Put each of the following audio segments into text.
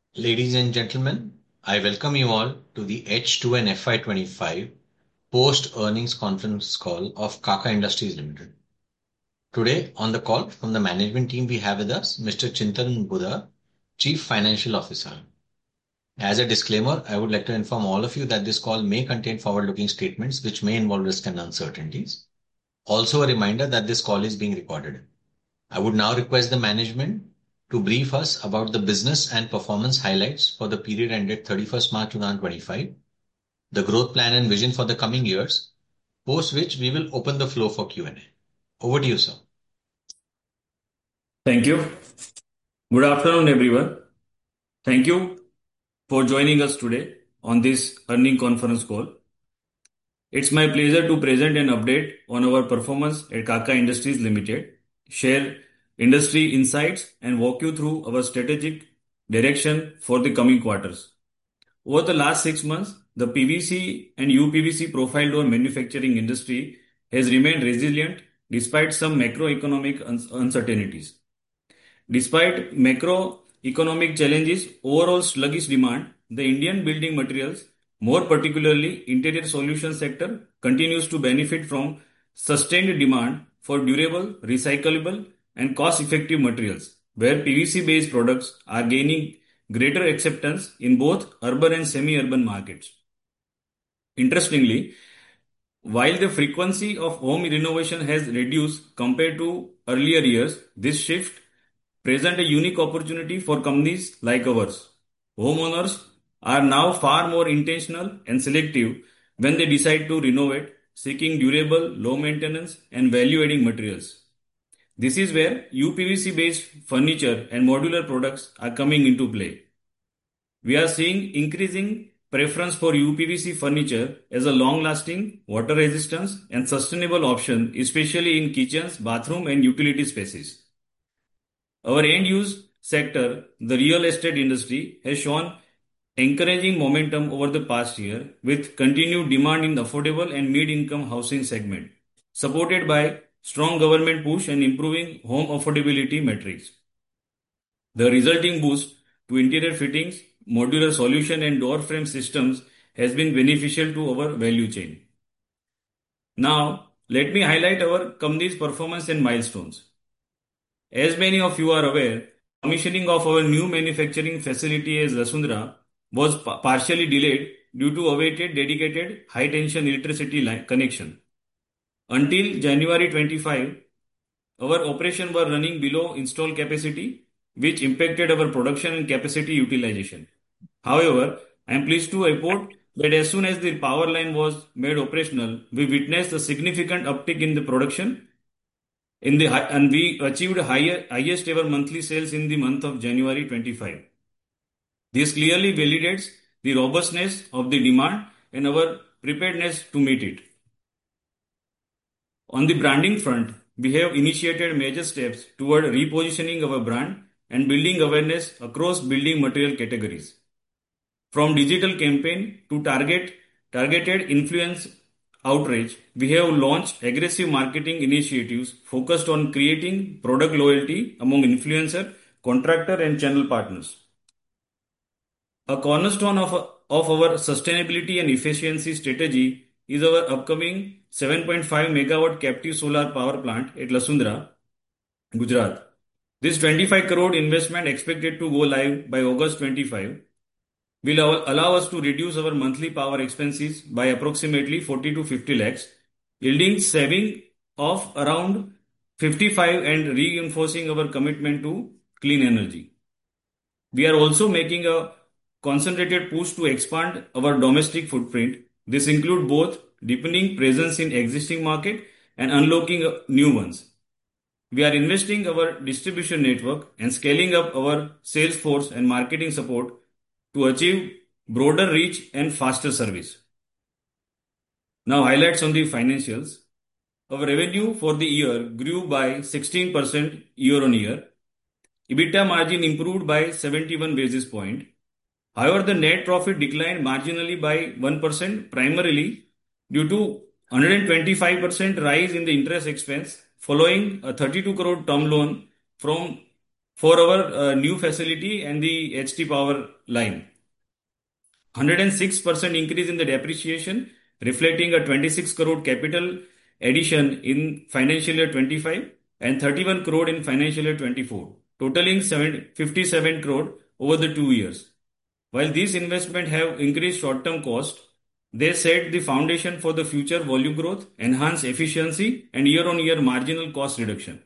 Ladies and gentlemen, I welcome you all to the H2 and FY25 post-earnings conference call of Kaka Industries Limited. Today on the call from the management team we have with us Mr. Chintan Buddha, Chief Financial Officer. As a disclaimer, I would like to inform all of you that this call may contain forward-looking statements which may involve risk and uncertainties. Also a reminder that this call is being recorded. I would now request the management to brief us about the business and performance highlights for the period ended 31st March 2025, the growth plan and vision for the coming years, post which we will open the floor for Q&A. Over to you, sir. Thank you. Good afternoon, everyone. Thank you for joining us today on this earnings conference call. It's my pleasure to present an update on our performance at Kaka Industries Limited, share industry insights, and walk you through our strategic direction for the coming quarters. Over the last 6 months, the PVC and UPVC profile door manufacturing industry has remained resilient despite some macroeconomic uncertainties. Despite macroeconomic challenges, overall sluggish demand, the Indian building materials, more particularly interior solution sector, continues to benefit from sustained demand for durable, recyclable, and cost-effective materials, where PVC-based products are gaining greater acceptance in both urban and semi-urban markets. Interestingly, while the frequency of home renovation has reduced compared to earlier years, this shift present a unique opportunity for companies like ours. Homeowners are now far more intentional and selective when they decide to renovate, seeking durable, low maintenance, and value adding materials. This is where UPVC based furniture and modular products are coming into play. We are seeing increasing preference for UPVC furniture as a long lasting, water resistance, and sustainable option, especially in kitchens, bathroom, and utility spaces. Our end-use sector, the real estate industry, has shown encouraging momentum over the past year with continued demand in the affordable and mid-income housing segment, supported by strong government push and improving home affordability metrics. The resulting boost to interior fittings, modular solution and door frame systems has been beneficial to our value chain. Now, let me highlight our company's performance and milestones. As many of you are aware, commissioning of our new manufacturing facility at Lasundra was partially delayed due to awaited dedicated high tension electricity line connection. Until January 25, our operations were running below installed capacity, which impacted our production and capacity utilization. However, I am pleased to report that as soon as the power line was made operational, we witnessed a significant uptick in the production and we achieved highest ever monthly sales in the month of January 25. This clearly validates the robustness of the demand and our preparedness to meet it. On the branding front, we have initiated major steps toward repositioning our brand and building awareness across building material categories. From digital campaign to targeted influence outreach, we have launched aggressive marketing initiatives focused on creating product loyalty among influencer, contractor, and channel partners. A cornerstone of our sustainability and efficiency strategy is our upcoming 7.5 megawatt captive solar power plant at Lasundra, Gujarat. This 25 crore investment expected to go live by August 25 will allow us to reduce our monthly power expenses by approximately 40 to 50 lakhs, yielding saving of around 55 and reinforcing our commitment to clean energy. We are also making a concentrated push to expand our domestic footprint. This includes both deepening presence in existing market and unlocking new ones. We are investing our distribution network and scaling up our sales force and marketing support to achieve broader reach and faster service. Now highlights on the financials. Our revenue for the year grew by 16% year on year. EBITDA margin improved by 71 basis points. However, the net profit declined marginally by 1% primarily due to 125% rise in the interest expense following a 32 crore term loan from for our new facility and the HT power line. 106% increase in the depreciation, reflecting a 26 crore capital addition in financial year 25 and 31 crore in financial year 24, totaling 57 crore over the 2 years. While these investments have increased short-term cost, they set the foundation for the future volume growth, enhance efficiency, and year-on-year marginal cost reduction.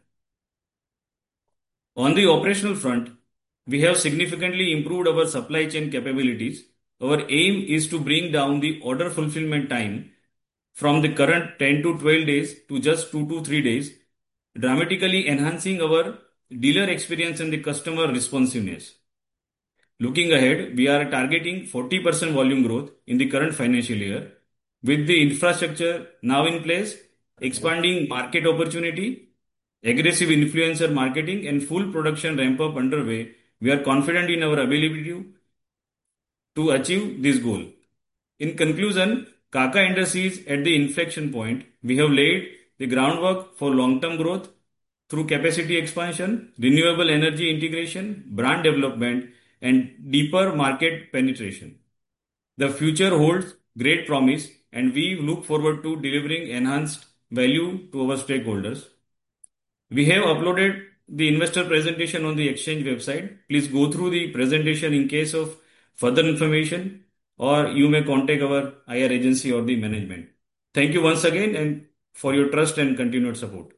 On the operational front, we have significantly improved our supply chain capabilities. Our aim is to bring down the order fulfillment time from the current 10 to 12 days to just 2 to 3 days, dramatically enhancing our dealer experience and the customer responsiveness. Looking ahead, we are targeting 40% volume growth in the current financial year. With the infrastructure now in place, expanding market opportunity, aggressive influencer marketing, and full production ramp up underway, we are confident in our ability to achieve this goal. In conclusion, Kaka Industries is at the inflection point. We have laid the groundwork for long-term growth through capacity expansion, renewable energy integration, brand development, and deeper market penetration. The future holds great promise, and we look forward to delivering enhanced value to our stakeholders. We have uploaded the investor presentation on the exchange website. Please go through the presentation in case of further information, or you may contact our IR agency or the management. Thank you once again and for your trust and continued support.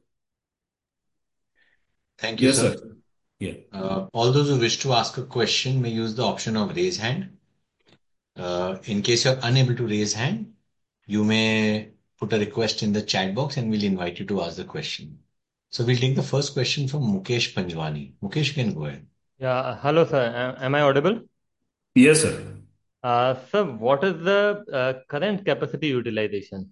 Thank you, Yes, sir. sir. Yeah. All those who wish to ask a question may use the option of raise hand. In case you're unable to raise hand, you may put a request in the chat box and we'll invite you to ask the question. So we'll take the first question from Mukesh Panjwani. Mukesh, you can go ahead. Yeah, hello, sir. Am I audible? Yes, sir. Sir, what is the current capacity utilization?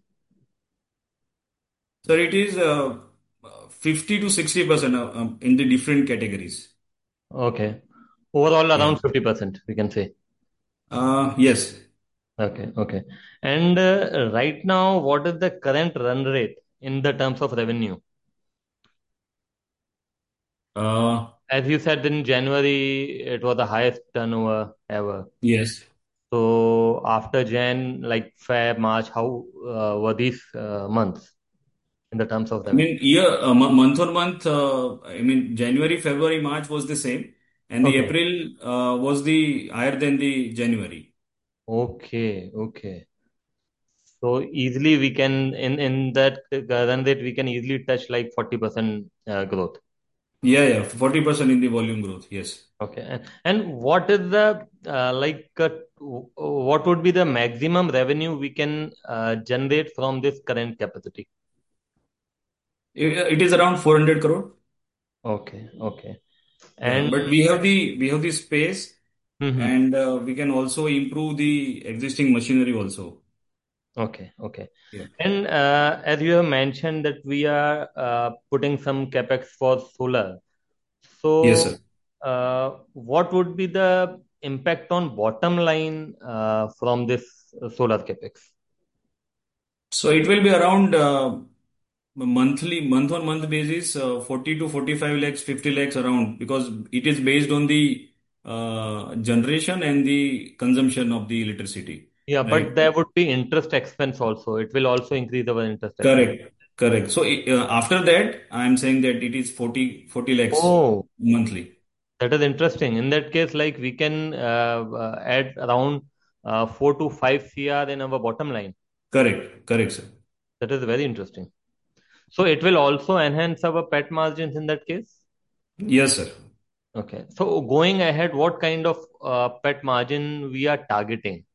Sir, it is 50 to 60% in the different categories. Okay. Overall, Yeah. around 50%, we can say. Yes. Okay, okay. And right now, what is the current run rate in the terms of revenue? As you said, in January, it was the highest turnover ever. Yes. So after Jan, like Feb, March, how were these months in the terms of I revenue? mean, month on month, I mean, January, February, March was the same, and the Okay, April was the higher than the January. okay, okay. So easily we can in that run rate we can easily touch like 40% growth. Yeah, yeah, 40% in the volume growth. Yes. Okay. And what is the what would be the maximum revenue we can generate from this current capacity? It is around 400 crore. Okay, okay. Yeah, And but we have the space, mhm. and we can also improve the existing machinery also. Okay, okay. Yeah. And as you have mentioned that we are putting some capex for solar. Yes, sir. So, what would be the impact on bottom line from this solar capex? So it will be around month on month basis, 40 to 45 lakhs, 50 lakhs around, because it is based on the generation and the consumption of the electricity, Yeah, but right? there would be interest expense also. It will also increase our interest expense. Correct, correct. So after that, I am saying that it is 40 lakhs Oh, monthly. that is interesting. In that case, like we can add around 4 to 5 CR in our bottom line. Correct, correct, sir. That is very interesting. So it will also enhance our PAT margins in that case. Yes, sir. Okay. So going ahead, what kind of PAT margin we are targeting?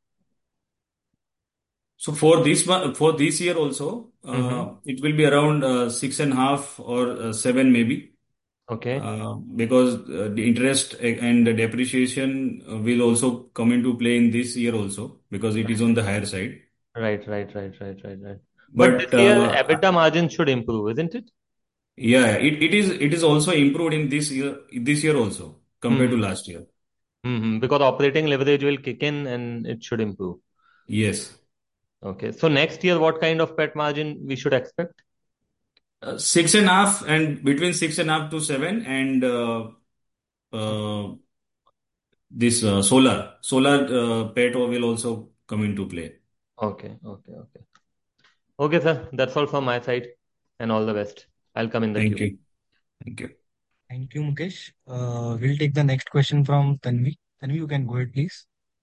So for for this year also, Mm-hmm. it will be around 6.5 or 7 maybe. Okay. Because the interest and the depreciation will also come into play in this year also because it is on the higher side. Right, right, right, right, right, right. But this But year, EBITDA margin should improve, isn't it? yeah, it is also improved in this year also compared to Mm-hmm. last year. Mm-hmm. Because operating leverage will kick in and it should improve. Yes. Okay. So next year, what kind of PAT margin we should expect? 6.5 and between 6.5 to 7 and this solar PET will also come into play. Okay. Okay. Okay. Okay, sir. That's all from my side. And all the best. I'll come in the Thank queue. you. Thank you. Thank you, Mukesh. We'll take the next question from Tanvi. Tanvi, you can go ahead, please.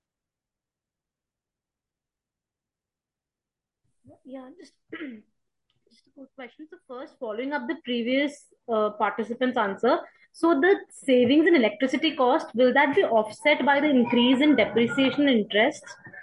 Yeah, just a quick question. So first, following up the previous participant's answer, so the savings in electricity cost, will that be offset by the increase in depreciation interest?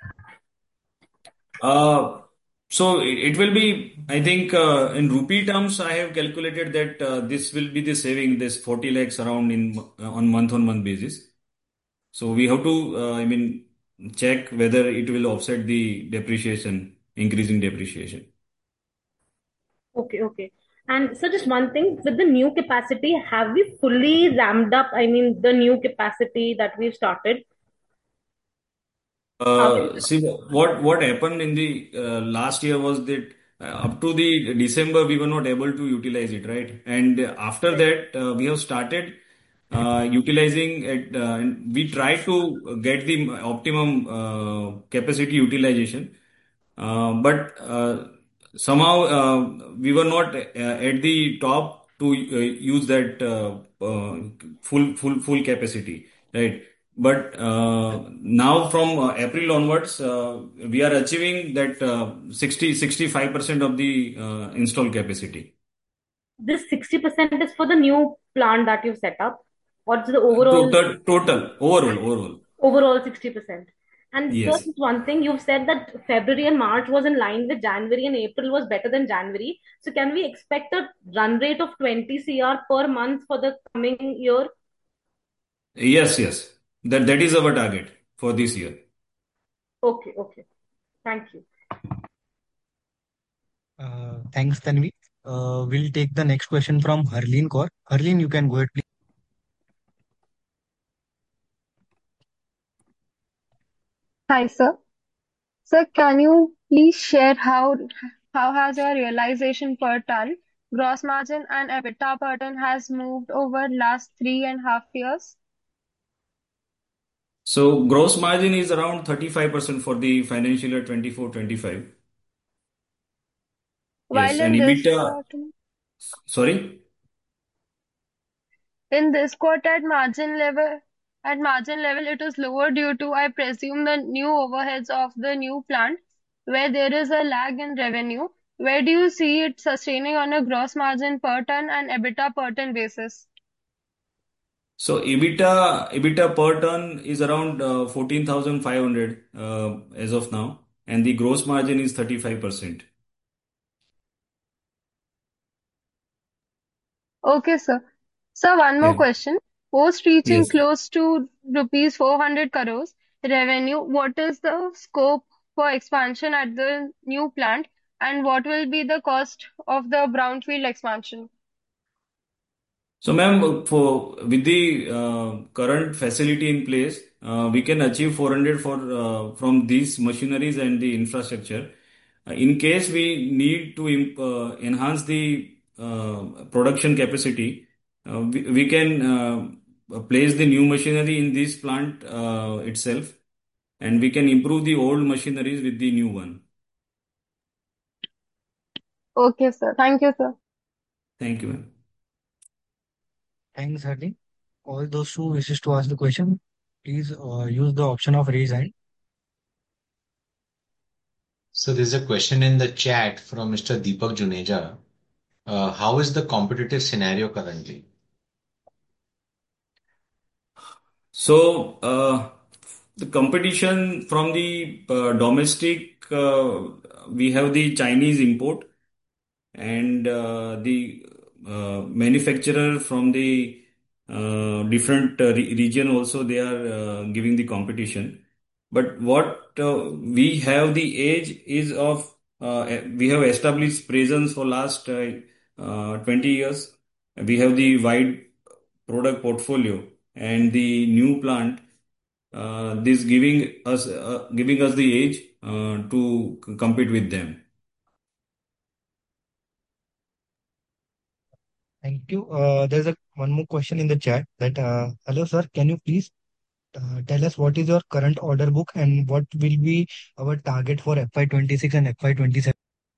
Uh, so it will be, I think, in rupee terms, I have calculated that this will be the saving, this 40 lakhs around in on month-on-month basis. So we have to, I mean, check whether it will offset the depreciation, increasing depreciation. Okay, okay. And so just one thing, with the new capacity, have we fully ramped up, I mean, the new capacity that we've started? Are we? See, what happened in the last year was that up to the December we were not able to utilize it, right? And after that we have started utilizing it. And we try to get the optimum capacity utilization, but somehow we were not at the top to use that full capacity, right? But now from April onwards, we are achieving that 65% of the installed capacity. This 60% is for the new plant that you've set up, or it's the overall Total, overall. overall 60%? And sir, Yes. just one thing, you've said that February and March was in line with January and April was better than January. So can we expect a run rate of 20 CR per month for the coming year? Yes. That is our target for this year. Okay, okay. Thank you. Thanks, Tanvi. We'll take the next question from Harleen Kaur. Harleen, you can go ahead, please. Hi, sir. Sir, can you please share how has your realization per ton, gross margin and EBITDA per ton has moved over last 3.5 years? So gross margin is around 35% for the financial year 24-25. Yes, While and in this EBITDA, quarter, sorry. at margin level, it is lower due to, I presume, the new overheads of the new plant, where there is a lag in revenue. Where do you see it sustaining on a gross margin per ton and EBITDA per ton basis? So EBITDA per ton is around 14,500 as of now, and the gross margin is 35%. Okay, sir. Sir, one more Yeah. question. Post reaching Yes. close to rupees 400 crores revenue, what is the scope for expansion at the new plant, and what will be the cost of the brownfield expansion? So, ma'am, for with the current facility in place, we can achieve 400 for from these machineries and the infrastructure. In case we need to enhance the production capacity, we can place the new machinery in this plant itself, and we can improve the old machineries with the new one. Okay, sir. Thank you, sir. Thank you, ma'am. Thanks, Harleen. All those who wishes to ask the question, please use the option of raise hand. So there's a question in the chat from Mr. Deepak Juneja. How is the competitive scenario currently? So, the competition from the domestic, we have the Chinese import and the manufacturer from the different region also they are giving the competition. But what we have the edge is of we have established presence for last 20 years. We have the wide product portfolio and the new plant this giving us the edge to compete with them. Thank you. There's a one more question in the chat that, hello sir, can you please tell us what is your current order book and what will be our target for FY26 and FY27?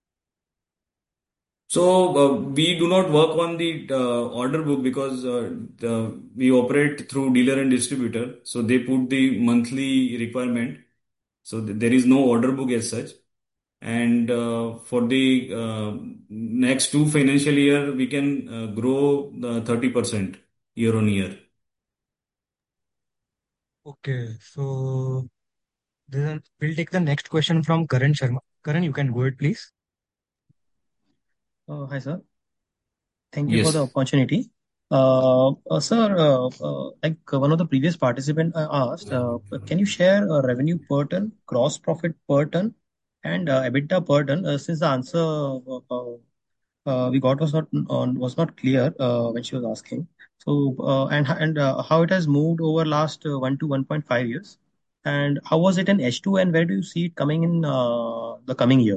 So we do not work on the order book because we operate through dealer and distributor. So they put the monthly requirement. So there is no order book as such. And for the next two financial year, we can grow 30% year on year. Okay, so then we'll take the next question from Karan Sharma. Karan, you can go ahead, please. Hi, sir. Thank you for the Yes. opportunity. Sir, like one of the previous participant asked, can you share revenue per ton, gross profit per ton, and EBITDA per ton? Since the answer we got was not clear when she was asking. So and how it has moved over last 1 to 1.5 years, and how was it in H2, and where do you see it coming in the coming year?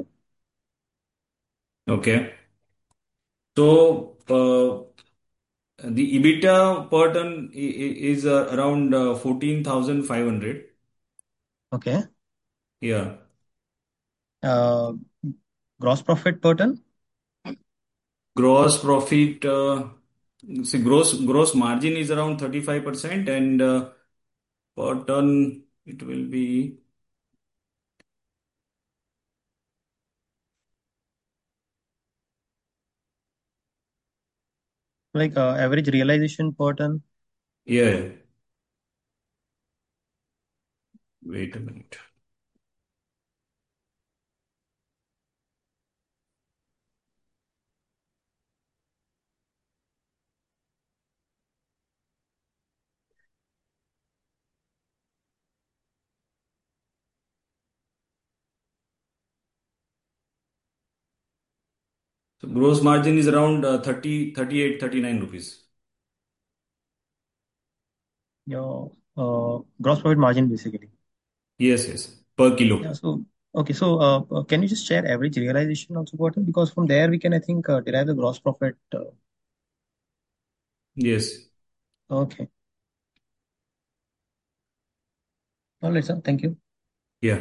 Okay. So the EBITDA per ton is around 14,500. Okay. Yeah. Uh, Gross profit per ton? Gross profit, see, gross margin is around 35%, and per ton it will be, Like average realization per ton? yeah. Wait a minute. So gross margin is around 30, 38, 39 rupees. Your gross profit margin basically. Yes, yes, per kilo. Yeah. So okay. So can you just share average realization also per ton? Because from there we can, I think, derive the gross profit. Yes. Okay. All right, sir. Thank you. Yeah.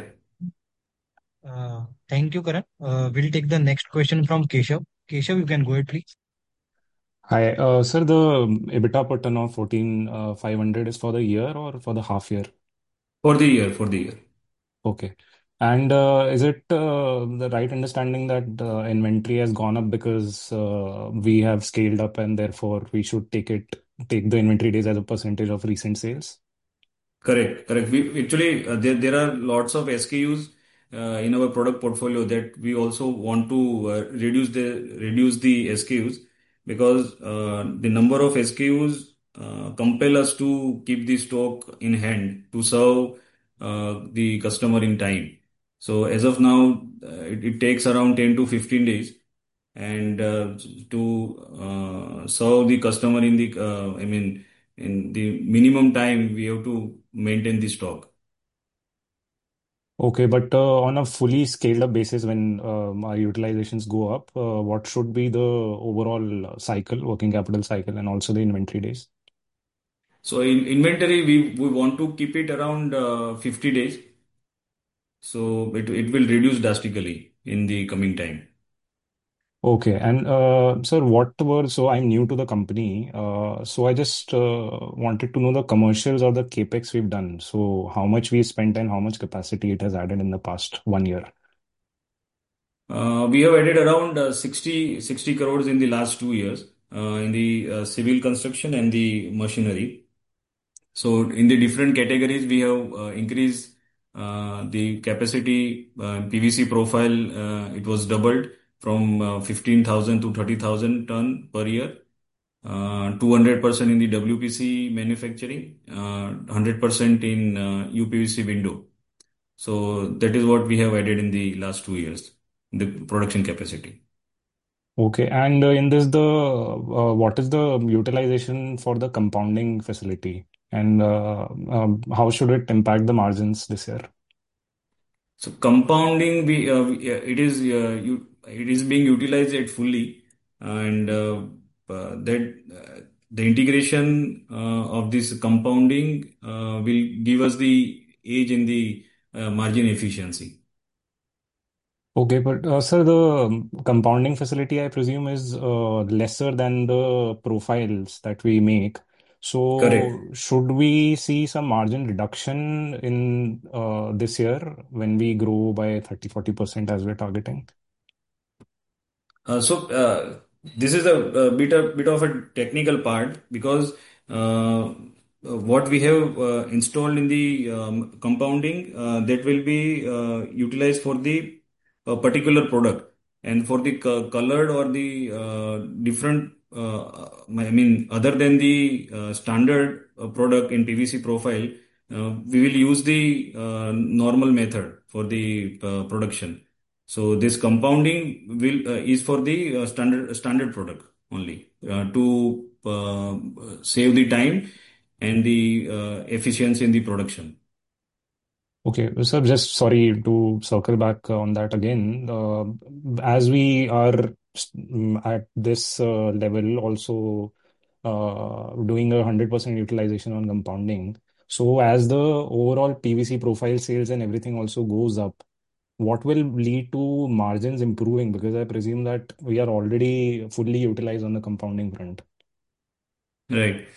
Thank you, Karan. We'll take the next question from Keshav. Keshav, you can go ahead, please. Hi, sir, the EBITDA per ton of 14,500 is for the year or for the half year? For the year, for the year. Okay. And is it the right understanding that the inventory has gone up because we have scaled up and therefore we should take the inventory days as a percentage of recent sales? Correct, correct. We actually there are lots of SKUs in our product portfolio that we also want to reduce the SKUs because the number of SKUs compel us to keep the stock in hand to serve the customer in time. So as of now, it takes around 10 to 15 days, and to serve the customer in the I mean in the minimum time we have to maintain the stock. Okay, but on a fully scaled up basis, when our utilizations go up, what should be the overall cycle, working capital cycle, and also the inventory days? So in inventory, we want to keep it around 50 days. So it will reduce drastically in the coming time. Okay. And sir, so I'm new to the company. So I just wanted to know the commercials or the CapEx we've done. So how much we spent and how much capacity it has added in the past 1 year. We have added around 60 crores in the last 2 years in the civil construction and the machinery. So in the different categories, we have increased the capacity PVC profile. It was doubled from 15,000 to 30,000 ton per year. 200% in the WPC manufacturing, 100% in UPVC window. So that is what we have added in the last 2 years, the production capacity. Okay. And in this, what is the utilization for the compounding facility? And how should it impact the margins this year? So compounding, it is being utilized at fully, and that the integration of this compounding will give us the edge in the margin efficiency. Okay, but sir, the compounding facility, I presume, is lesser than the profiles that we make. Correct. So, should we see some margin reduction in this year when we grow by 30-40% as we're targeting? So this is a bit of a technical part because what we have installed in the compounding that will be utilized for the particular product, and for the colored or the different I mean other than the standard product in PVC profile, we will use the normal method for the production. So this compounding will is for the standard product only to save the time and the efficiency in the production. Okay, so just sorry to circle back on that again. As we are at this level, also doing 100% utilization on compounding. So as the overall PVC profile sales and everything also goes up, what will lead to margins improving? Because I presume that we are already fully utilized on the compounding front. Right.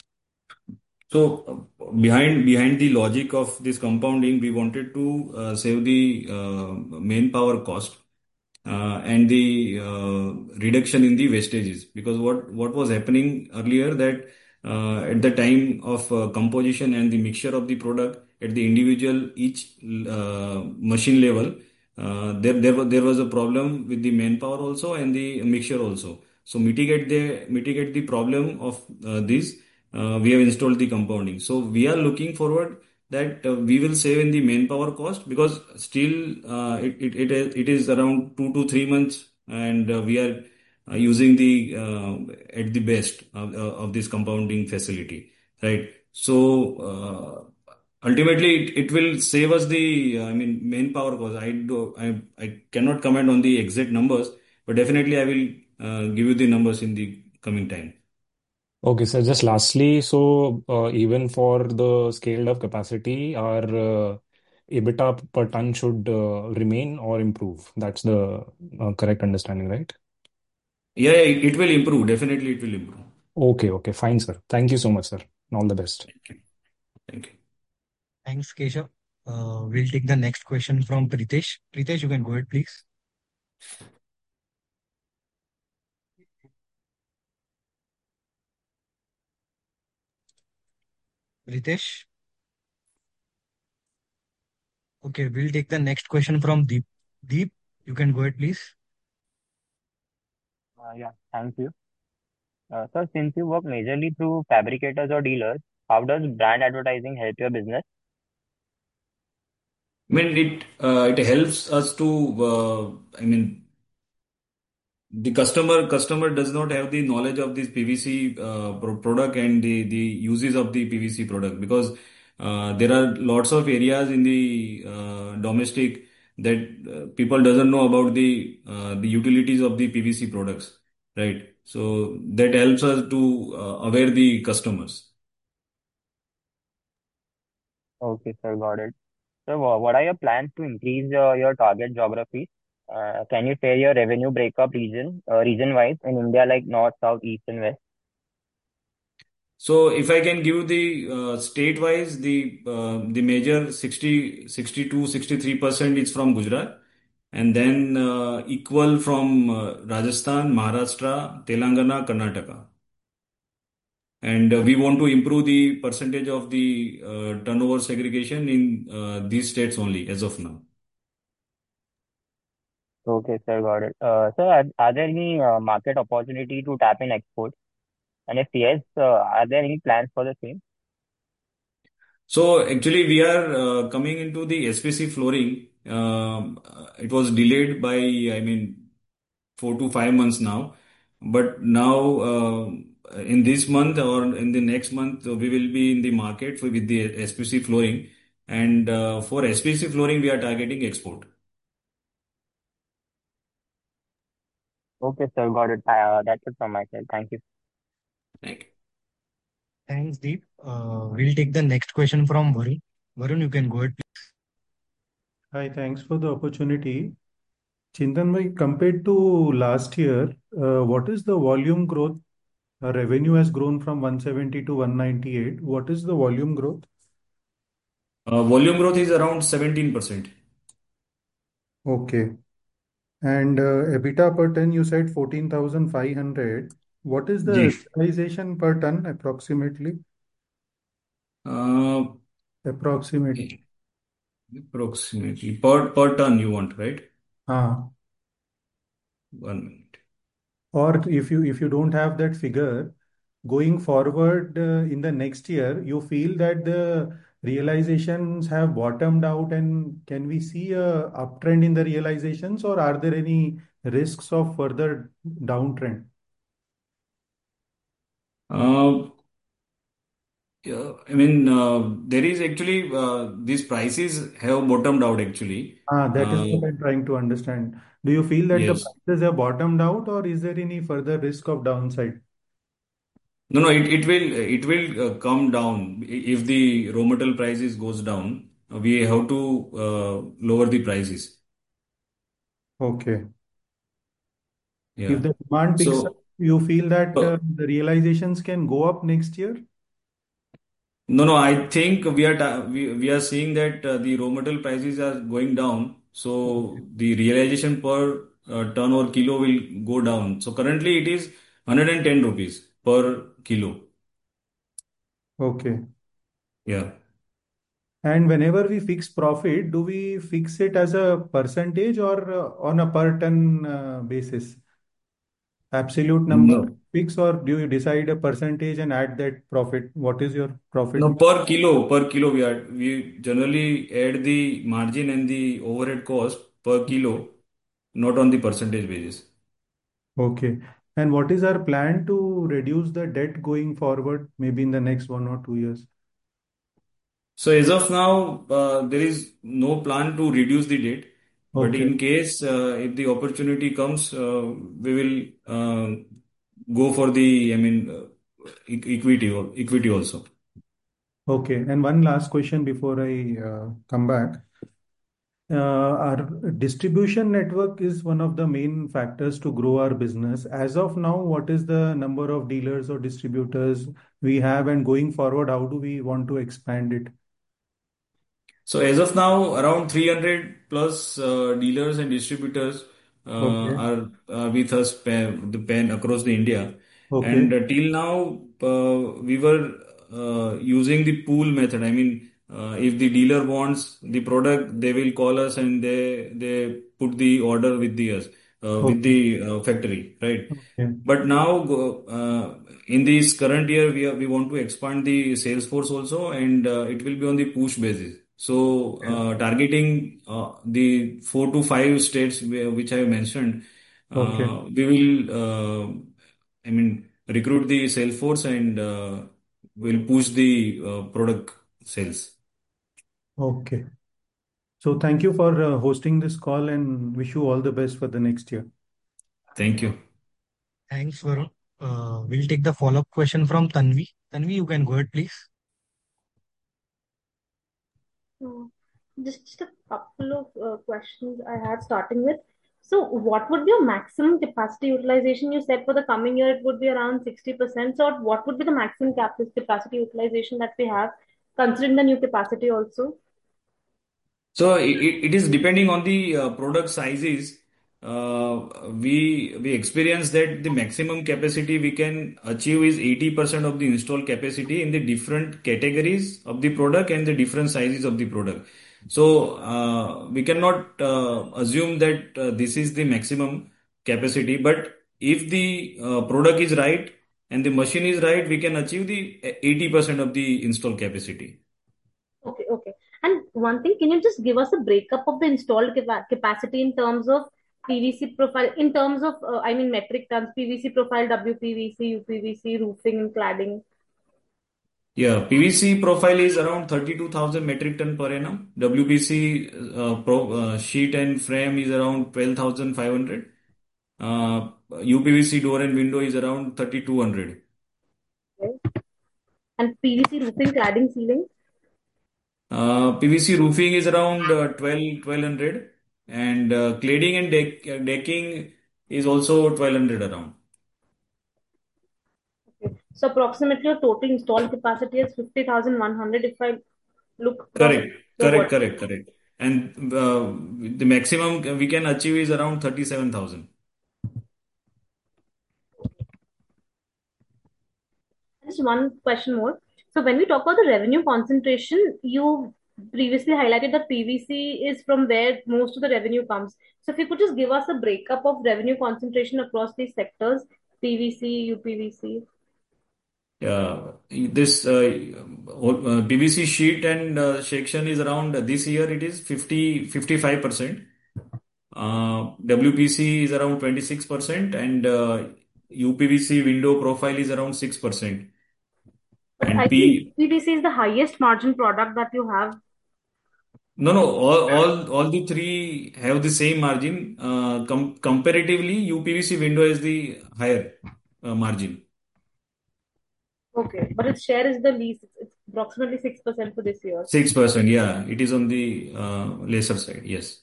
So behind the logic of this compounding, we wanted to save the manpower cost and the reduction in the wastages, because what was happening earlier that at the time of composition and the mixture of the product at the individual each machine level, there was a problem with the manpower also and the mixture also. So mitigate the problem of this, we have installed the compounding. So we are looking forward that we will save in the manpower cost, because still it is around 2 to 3 months, and we are using the at the best of this compounding facility, right? So ultimately it will save us the I mean manpower cost. I cannot comment on the exact numbers, but definitely I will give you the numbers in the coming time. Okay, so just lastly, so even for the scaled up capacity, our EBITDA per ton should remain or improve. That's the correct understanding, right? Yeah, it will improve. Definitely, it will improve. Okay, okay, fine, sir. Thank you so much, sir. All the best. Thank you. Thank you. Thanks, Keshav. We'll take the next question from Pritesh. Pritesh, you can go ahead, please. Pritesh. Okay, we'll take the next question from Deep. Deep, you can go ahead, please. Yeah, thank you. So, since you work majorly through fabricators or dealers, how does brand advertising help your business? I mean, it helps us to I mean the customer does not have the knowledge of this PVC product and the uses of the PVC product, because there are lots of areas in the domestic that people doesn't know about the utilities of the PVC products, right? So that helps us to aware the customers. Okay, sir, got it. So, what are your plans to increase your target geographies? Can you share your revenue breakup region-wise in India, like north, south, east, and west? So if I can give the state-wise, the major 63% is from Gujarat, and then equal from Rajasthan, Maharashtra, Telangana, Karnataka. And we want to improve the percentage of the turnover segregation in these states only as of now. Okay, sir, got it. Sir, are there any market opportunity to tap in exports? And if yes, are there any plans for the same? So actually, we are coming into the SPC flooring. It was delayed by, I mean, 4 to 5 months now. But now, in this month or in the next month, we will be in the market with the SPC flooring. And for SPC flooring, we are targeting export. Okay, sir, got it. That's it from my side. Thank you. Thank you. Thanks, Deep. We'll take the next question from Varun. Varun, you can go ahead. Hi, thanks for the opportunity. Chintan bhai, compared to last year, what is the volume growth? Revenue has grown from 170 to 198. What is the volume growth? Volume growth is around 17%. Okay. And EBITDA per ton, you said 14,500. What is the Ji. realization per ton approximately? Uh, Approximately. Approximately per ton you want, right? Ah. 1 minute. Or if you don't have that figure, going forward in the next year, you feel that the realizations have bottomed out, and can we see a uptrend in the realizations, or are there any risks of further downtrend? Uh, yeah, I mean, there is actually these prices have bottomed out actually. That is what I'm trying to understand. Do you feel that the Yes. prices have bottomed out, or is there any further risk of downside? No, it will come down if the raw material prices goes down. We have to lower the prices. Okay. Yeah. If the demand picks up, So you feel that uh, the realizations can go up next year? no, I think we are seeing that the raw material prices are going down. So the realization per ton or kilo will go down. So currently it is 110 rupees per kilo. Okay. Yeah. And whenever we fix profit, do we fix it as a percentage or on a per ton basis? Absolute number No. fix, or do you decide a percentage and add that profit? What is your profit? No, per kilo we generally add the margin and the overhead cost per kilo, not on the percentage basis. Okay. And what is our plan to reduce the debt going forward, maybe in the next 1 or 2 years? So as of now, there is no plan to reduce the debt, but Okay. in case if the opportunity comes, we will go for the, I mean, equity also. Okay. And one last question before I come back. Our distribution network is one of the main factors to grow our business. As of now, what is the number of dealers or distributors we have, and going forward, how do we want to expand it? So as of now, around 300 plus dealers and distributors Okay. are with us the pen across the India. Okay. And till now, we were using the pool method. I mean, if the dealer wants the product, they will call us and they put the order with with Okay. the factory, right? Okay. But now, in this current year, we want to expand the sales force also, and it will be on the push basis. So, targeting the 4 to 5 states which I mentioned, Okay. we will, I mean, recruit the sales force and will push the product sales. Okay. So thank you for hosting this call, and wish you all the best for the next year. Thank you. Thanks, Varun. We'll take the follow-up question from Tanvi. Tanvi, you can go ahead, please. So, just a couple of questions I had starting with. So, what would be your maximum capacity utilization? You said for the coming year it would be around 60%. So, what would be the maximum capacity utilization that we have, considering the new capacity also? So it is depending on the product sizes. We experience that the maximum capacity we can achieve is 80% of the installed capacity in the different categories of the product and the different sizes of the product. So we cannot assume that this is the maximum capacity, but if the product is right and the machine is right, we can achieve the 80% of the installed capacity. Okay, okay. And one thing, can you just give us a breakup of the installed capacity in terms of PVC profile, in terms of, I mean, metric tons, PVC profile, WPVC, UPVC, roofing and cladding? Yeah, PVC profile is around 32,000 metric ton per annum. WPC sheet and frame is around 12,500. UPVC door and window is around 3,200. Okay. And PVC roofing, cladding, ceiling? PVC roofing is around 1200, and cladding and decking is also 1200 around. Okay. So approximately your total installed capacity is 50,100 if I look across Correct, the correct, water. correct, correct. And the maximum we can achieve is around 37,000. Just one question more. So when we talk about the revenue concentration, you previously highlighted that PVC is from where most of the revenue comes. So if you could just give us a breakup of revenue concentration across these sectors, PVC, UPVC. Yeah, this PVC sheet and section is around this year it is 55%. WPC is around 26%, and UPVC window profile is around 6%. But And I think UPVC is the highest margin product that you have. no, all the three have the same margin. Comparatively, UPVC window is the higher margin. Okay, but its share is the least. It's approximately 6% for this year. 6%, yeah, it is on the lesser side, yes.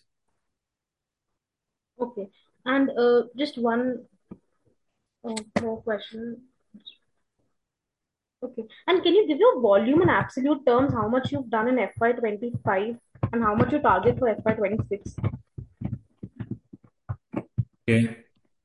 Okay, and just one more question. Okay, and can you give your volume in absolute terms how much you've done in FY25 and how much you target for FY26? Okay.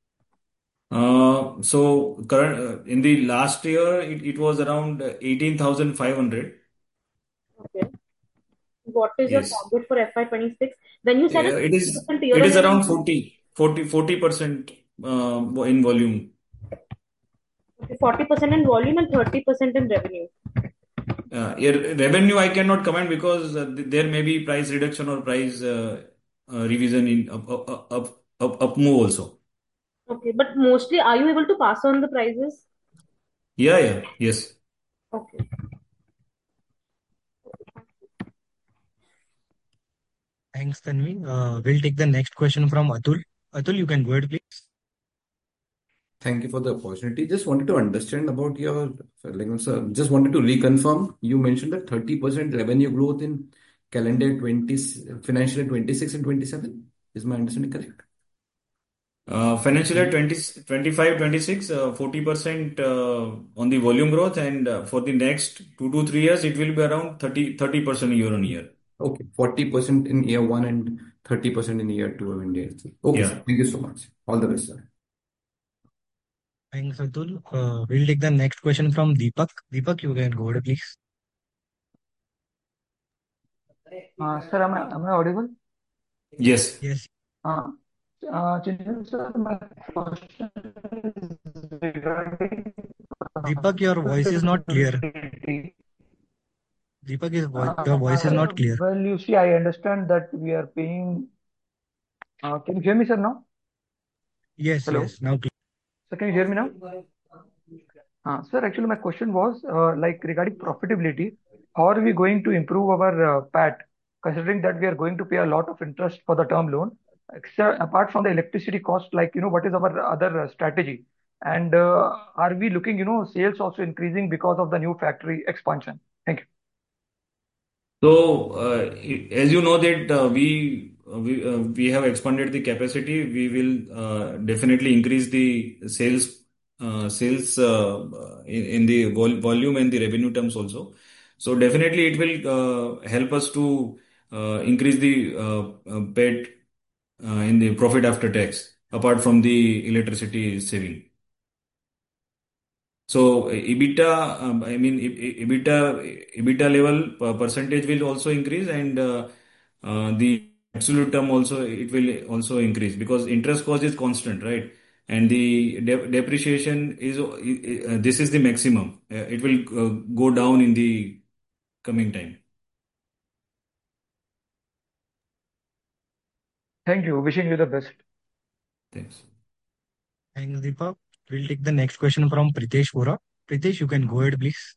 So current in the last year it was around 18,500. Okay, what is your Yes. target for FY26? When you said Yeah, it's it 50% is year-on-year around increase, 40% in volume. okay, 40% in volume and 30% in revenue. Yeah, revenue I cannot comment because there may be price reduction or price revision in up move also. Okay, but mostly are you able to pass on the prices? Yeah, yes. Okay. Thanks, Tanvi. We'll take the next question from Atul. Atul, you can go ahead, please. Thank you for the opportunity. Just wanted to understand about your, sir, just wanted to reconfirm. You mentioned that 30% revenue growth in calendar 20, financial year 26 and 27. Is my understanding correct? Financial year 2025, 26, 40% on the volume growth, and for the next 2 to 3 years, it will be around 30% year on year. Okay, 40% in year one and 30% in year two of India. Okay, sir. Yeah. Thank you so much. All the best, sir. Thanks, Atul. We'll take the next question from Deepak. Deepak, you can go ahead, please. Sir, am I audible? Yes. Yes. Chintan sir, my question is regarding Deepak, your voice is not clear. profitability. Deepak, your voice is not clear. Well, you see, I understand that we are paying. Can you hear me, sir, now? Yes, Hello? yes, now clear. Sir, can you hear me now? Sir, actually, my question was like regarding profitability. How are we going to improve our PAT, considering that we are going to pay a lot of interest for the term loan? Apart from the electricity cost, like, what is our other strategy? And are we looking, sales also increasing because of the new factory expansion? Thank you. So, as you know that we have expanded the capacity, we will definitely increase the sales in the volume and the revenue terms also. So definitely it will help us to increase the PAT in the profit after tax, apart from the electricity saving. So EBITDA, I mean, EBITDA level percentage will also increase, and the absolute term also, it will also increase because interest cost is constant, right? And the depreciation is, this is the maximum. It will go down in the coming time. Thank you. Wishing you the best. Thanks. Thanks, Deepak. We'll take the next question from Pritesh Vora. Pritesh, you can go ahead, please.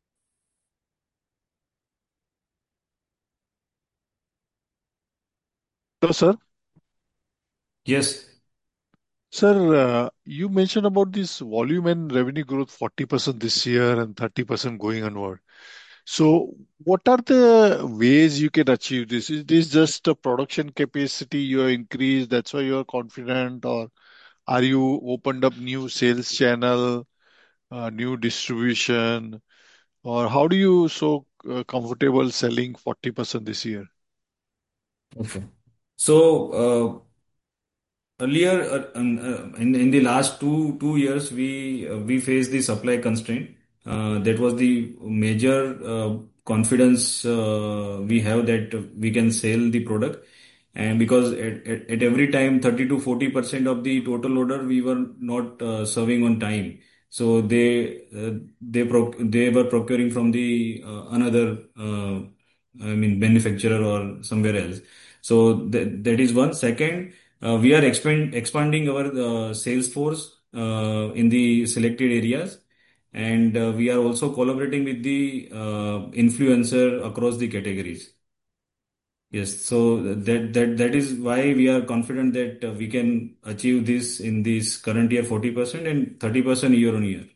Hello, sir. Yes. Sir, you mentioned about this volume and revenue growth 40% this year and 30% going onward. So, what are the ways you can achieve this? Is this just a production capacity you have increased, that's why you are confident, or are you opened up new sales channel, new distribution, or how do you so comfortable selling 40% this year? Okay. So, earlier, in the last two years, we faced the supply constraint. That was the major confidence we have that we can sell the product. And because at every time 30 to 40% of the total order we were not serving on time, so they were procuring from the another I mean manufacturer or somewhere else. So that is one. Second, we are expanding our sales force in the selected areas, and we are also collaborating with the influencer across the categories. Yes, so that is why we are confident that we can achieve this in this current year 40% and 30% year on year.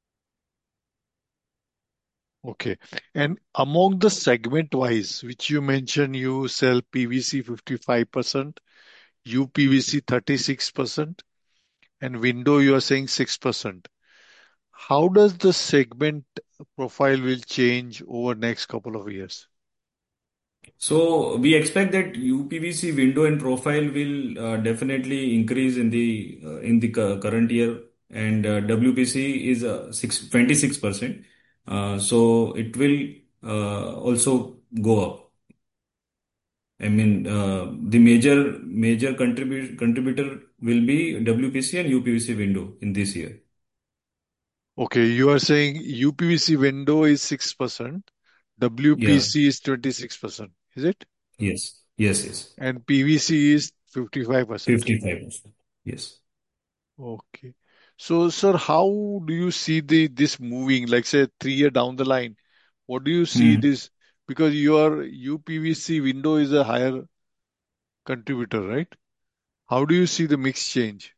Okay. And among the segment wise, which you mentioned, you sell PVC 55%, UPVC 36%, and window you are saying 6%. How does the segment profile will change over next couple of years? So we expect that UPVC window and profile will definitely increase in the current year, and WPC is 26%. So it will also go up. I mean, the major contributor will be WPC and UPVC window in this year. Okay, you are saying UPVC window is 6%, Yeah. WPC is 26%, is it? Yes. Yes. Yes. And PVC is 55%. 55%. Yes. Okay. So, sir, how do you see this moving? Like, say, 3 year down the line, what do you see Hmm. this? Because your UPVC window is a higher contributor, right? How do you see the mix change?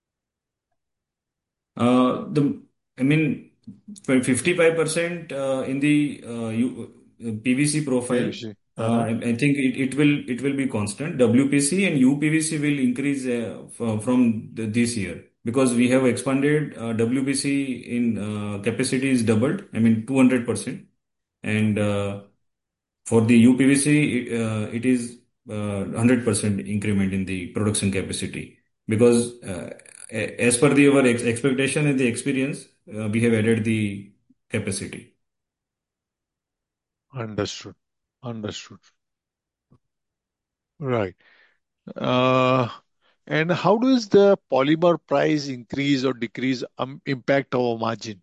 The I mean, 55% in the PVC profile. PVC. I think it will be constant. WPC and UPVC will increase from this year because we have expanded WPC in capacity is doubled. I mean 200%, and for the UPVC it is 100% increment in the production capacity because as per our expectation and the experience, we have added the capacity. Understood. Understood. Right. Uh, and how does the polymer price increase or decrease impact our margin?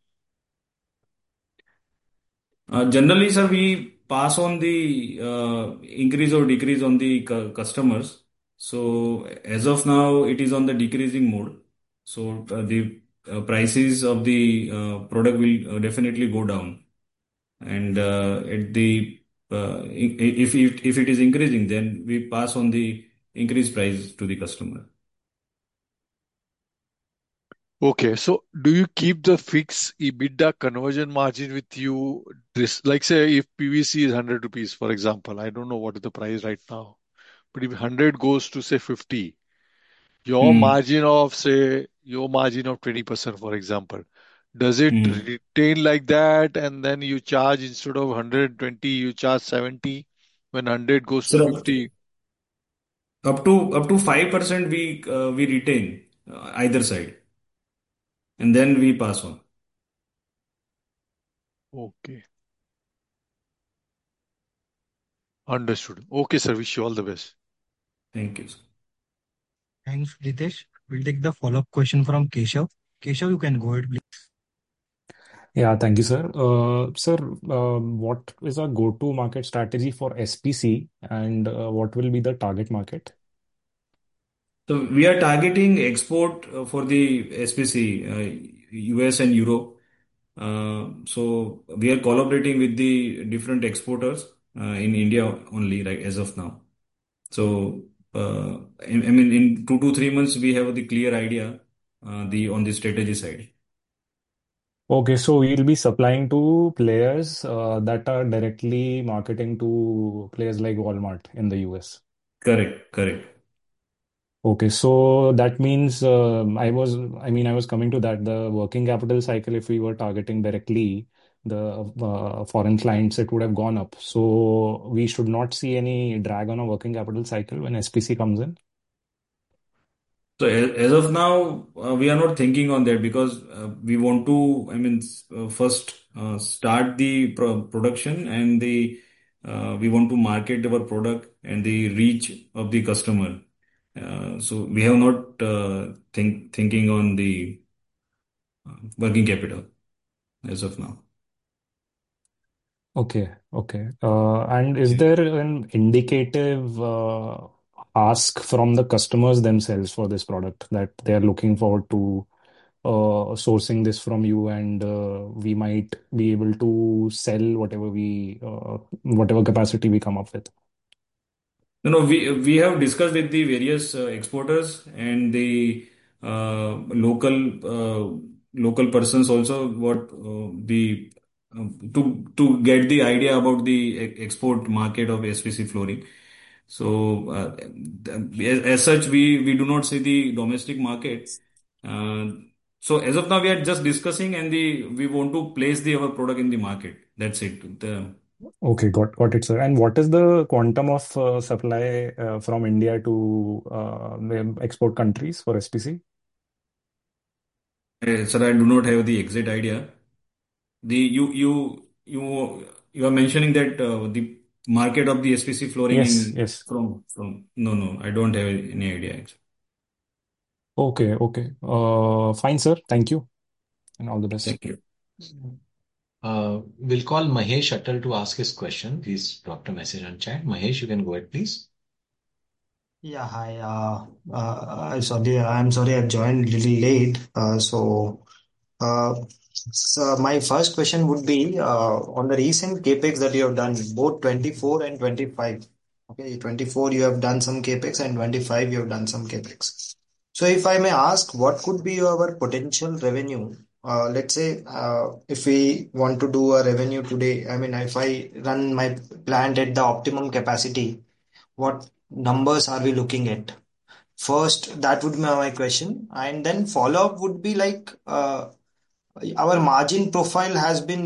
Generally, sir, we pass on the increase or decrease on the customers. So as of now, it is on the decreasing mode. So the prices of the product will definitely go down. And at the if it is increasing, then we pass on the increased price to the customer. Okay, so do you keep the fixed EBITDA conversion margin with you? This, like say, if PVC is 100 rupees, for example, I don't know what is the price right now, but if 100 goes to say 50, Hmm. your margin of 20%, for example, does it Hmm. retain like that and then you charge instead of 120, you charge 70 when 100 goes to So 50? up to 5% we retain either side, and then we pass on. Okay, understood. Okay, sir, wish you all the best. Thank you. Thanks, Ritesh. We'll take the follow-up question from Keshav. Keshav, you can go ahead, please. Yeah, thank you, sir. Sir, what is our go-to market strategy for SPC and what will be the target market? So we are targeting export for the SPC, US and Europe. So we are collaborating with the different exporters in India only, right, as of now. So I mean, in 2 to 3 months, we have the clear idea on the strategy side. Okay, so we'll be supplying to players that are directly marketing to players like Walmart in the US. Correct, correct. Okay, so that means I was coming to that, the working capital cycle, if we were targeting directly the foreign clients, it would have gone up. So we should not see any drag on a working capital cycle when SPC comes in. So as of now, we are not thinking on that because we want to, first start the production and we want to market our product and the reach of the customer. So we have not thinking on the working capital as of now. Okay, okay. And is there an indicative ask from the customers themselves for this product that they are looking forward to sourcing this from you, and we might be able to sell whatever capacity we come up with? No, we have discussed with the various exporters and the local persons also what the to get the idea about the export market of SPC flooring. So as such, we do not see the domestic market. So as of now, we are just discussing and we want to place our product in the market. That's it. Okay, got it, sir. And what is the quantum of supply from India to the export countries for SPC? Sir, I do not have the exact idea. The you are mentioning that the market of the SPC flooring Yes, in yes. from no, I don't have any idea actually. Okay, okay. Fine, sir. Thank you, and all the best. Thank you. We'll call Mahesh Attal to ask his question. Please drop a message on chat. Mahesh, you can go ahead, please. Yeah, hi. I'm sorry I joined a little late. Uh, so my first question would be on the recent capex that you have done, both 24 and 25. Okay, 24 you have done some capex and 25 you have done some capex. So if I may ask, what could be our potential revenue? Let's say if we want to do a revenue today, I mean, if I run my plant at the optimum capacity, what numbers are we looking at? First, that would be my question. And then follow-up would be like our margin profile has been,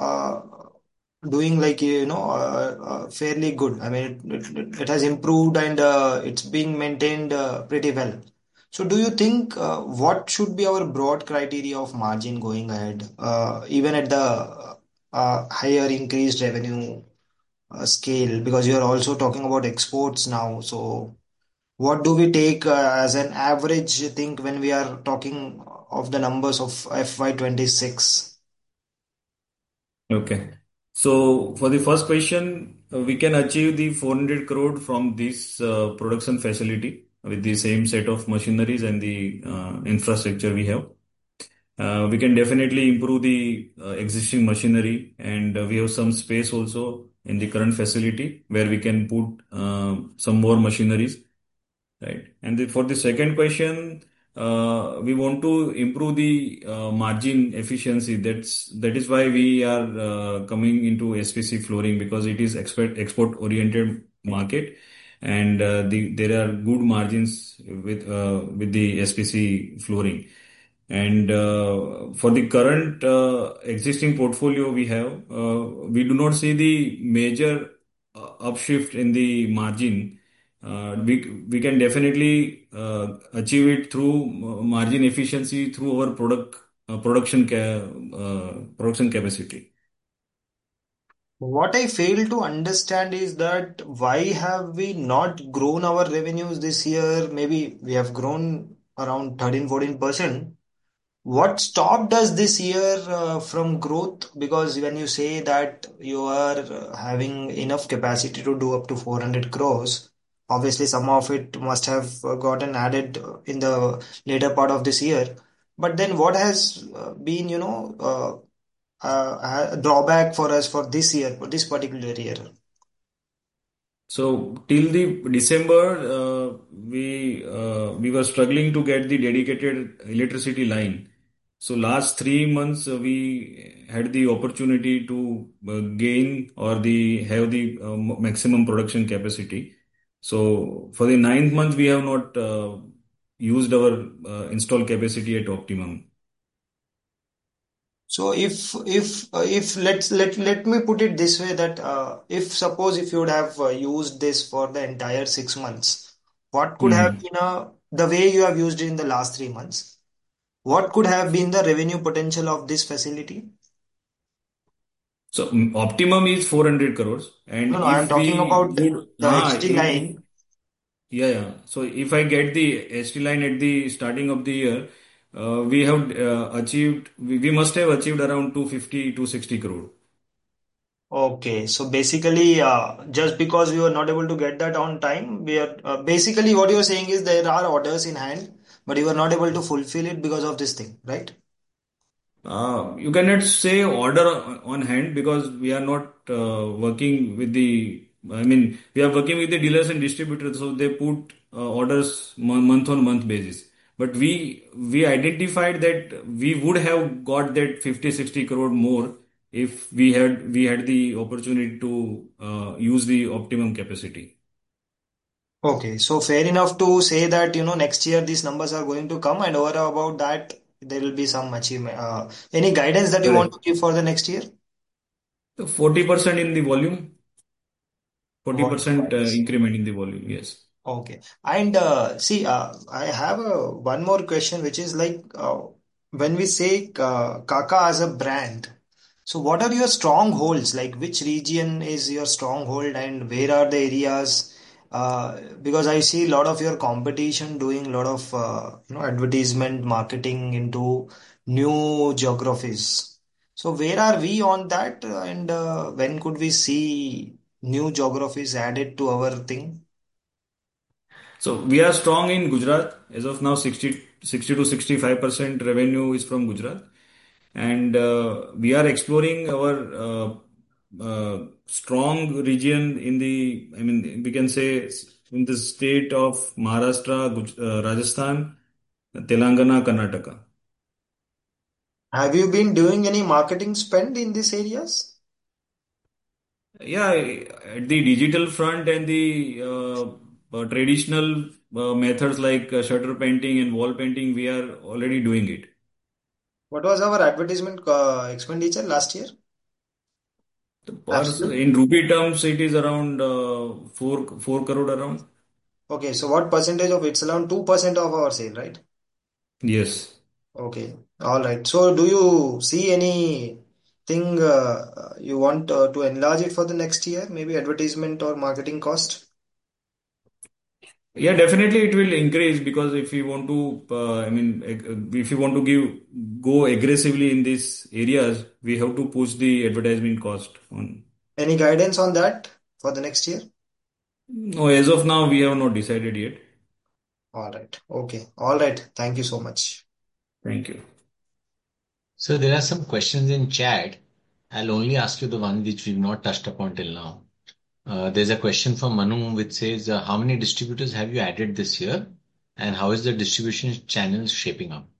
doing like, fairly good. I mean, it has improved and it's being maintained pretty well. So do you think what should be our broad criteria of margin going ahead, even at the higher increased revenue scale? Because you are also talking about exports now. So what do we take as an average think when we are talking of the numbers of FY26? Okay. So for the first question, we can achieve the 400 crore from this production facility with the same set of machineries and the infrastructure we have. We can definitely improve the existing machinery, and we have some space also in the current facility where we can put some more machineries, right? And for the second question, we want to improve the margin efficiency. That is why we are coming into SPC flooring, because it is export oriented market, and there are good margins with the SPC flooring. And for the current existing portfolio we have, we do not see the major upshift in the margin. We can definitely achieve it through margin efficiency through our production capacity. What I fail to understand is that why have we not grown our revenues this year? Maybe we have grown around 13-14%. What stopped us this year from growth? Because when you say that you are having enough capacity to do up to 400 crores, obviously some of it must have gotten added in the later part of this year. But then what has been, a drawback for us for this year, for this particular year? So till the December, we were struggling to get the dedicated electricity line. So last 3 months we had the opportunity to gain or the have the maximum production capacity. So for the ninth month we have not used our installed capacity at optimum. So if let me put it this way that if suppose if you would have used this for the entire 6 months, what could have Hmm. been the way you have used it in the last 3 months? What could have been the revenue potential of this facility? So optimum is 400 crores, and No, no, I am if talking we about would, the HT if line. yeah, yeah. So if I get the ST line at the starting of the year, we have achieved, we must have achieved around 250, 260 crore. Okay, so basically, just because we were not able to get that on time, we are basically what you're saying is there are orders in hand, but you were not able to fulfill it because of this thing, right? You cannot say order on hand because we are not working with the, I mean, we are working with the dealers and distributors, so they put orders month on month basis. But we identified that we would have got that 50, 60 crore more if we had the opportunity to use the optimum capacity. Okay, so fair enough to say that, next year these numbers are going to come and over about that, there will be some achievement. Any guidance that you want Correct. to give for the next year? So 40% in the volume, 40% Volume-wise. increment in the volume, yes. Okay. And see, I have one more question, which is like when we say Kaka as a brand, so what are your strongholds? Like which region is your stronghold and where are the areas? Because I see a lot of your competition doing a lot of advertisement marketing into new geographies. So where are we on that? And when could we see new geographies added to our thing? So we are strong in Gujarat. As of now, 60 to 65% revenue is from Gujarat. And we are exploring our strong region in the, I mean, we can say in the state of Maharashtra, Rajasthan, Telangana, Karnataka. Have you been doing any marketing spend in these areas? Yeah, at the digital front and the traditional methods like shutter painting and wall painting, we are already doing it. What was our advertisement expenditure last year? Absolute. In rupee terms, it is around 4 crore around. Okay, so what percentage of it's around 2% of our sale, right? Yes. Okay, all right. So do you see anything you want to enlarge it for the next year? Maybe advertisement or marketing cost? Yeah, definitely it will increase because if we want to, I mean, if we want to go aggressively in these areas, we have to push the advertisement cost on. Any guidance on that for the next year? No, as of now, we have not decided yet. All right. Okay. All right. Thank you so much. Thank you. So there are some questions in chat. I'll only ask you the one which we've not touched upon till now. There's a question from Manu which says, how many distributors have you added this year, and how is the distribution channel shaping up?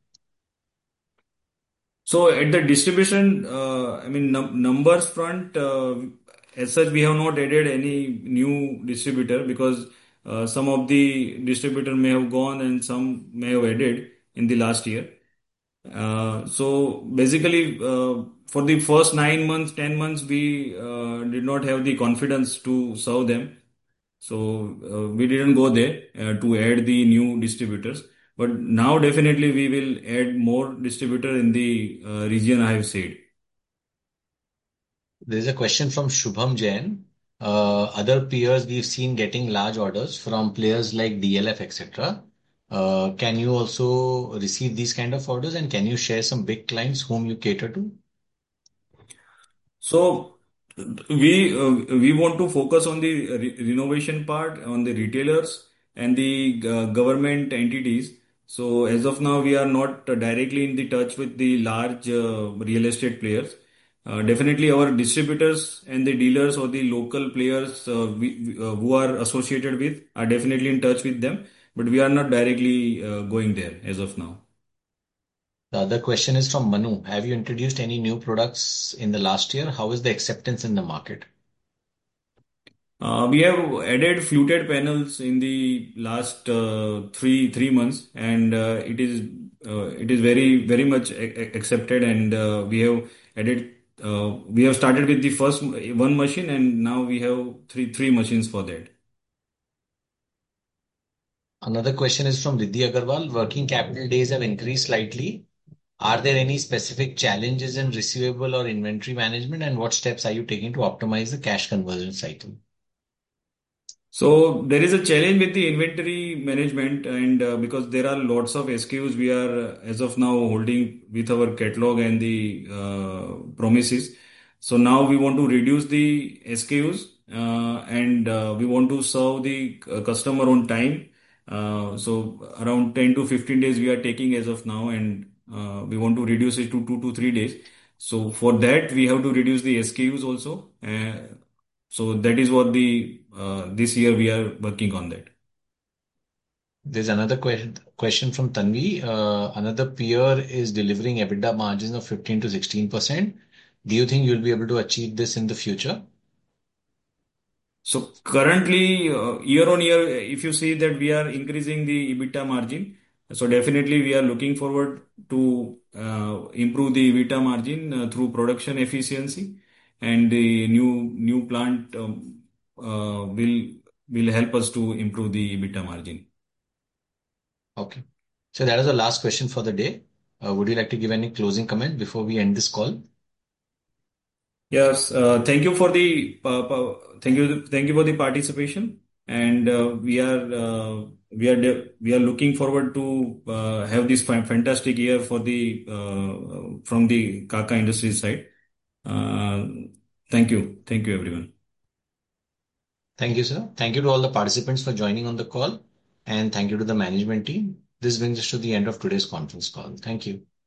So at the distribution, I mean, numbers front, as such, we have not added any new distributor because some of the distributor may have gone and some may have added in the last year. So basically, for the first 9 months, 10 months, we did not have the confidence to serve them. So we didn't go there to add the new distributors. But now definitely we will add more distributor in the region I have said. There's a question from Shubham Jain. Other peers we've seen getting large orders from players like DLF, etc. Can you also receive these kind of orders, and can you share some big clients whom you cater to? So we want to focus on the renovation part, on the retailers and the government entities. So as of now, we are not directly in the touch with the large real estate players. Definitely our distributors and the dealers or the local players who are associated with are definitely in touch with them, but we are not directly going there as of now. The other question is from Manu. Have you introduced any new products in the last year? How is the acceptance in the market? We have added fluted panels in the last three months, and it is very much accepted. And we have started with the first one machine, and now we have three machines for that. Another question is from Riddhi Agarwal. Working capital days have increased slightly. Are there any specific challenges in receivable or inventory management, and what steps are you taking to optimize the cash conversion cycle? So there is a challenge with the inventory management, and because there are lots of SKUs we are as of now holding with our catalog and the promises. So now we want to reduce the SKUs, and we want to serve the customer on time. So around 10 to 15 days we are taking as of now, and we want to reduce it to 2 to 3 days. So for that we have to reduce the SKUs also. So that is what this year we are working on that. There's another question from Tanvi. Another peer is delivering EBITDA margins of 15 to 16%. Do you think you'll be able to achieve this in the future? So currently, year on year, if you see that we are increasing the EBITDA margin, so definitely we are looking forward to improve the EBITDA margin through production efficiency, and the new plant will help us to improve the EBITDA margin. Okay. So that is the last question for the day. Would you like to give any closing comment before we end this call? Yes, thank you for the participation, and we are looking forward to have this fantastic year for the from the Kaka Industries side. Uh, thank you everyone. Thank you, sir. Thank you to all the participants for joining on the call, and thank you to the management team. This brings us to the end of today's conference call. Thank you.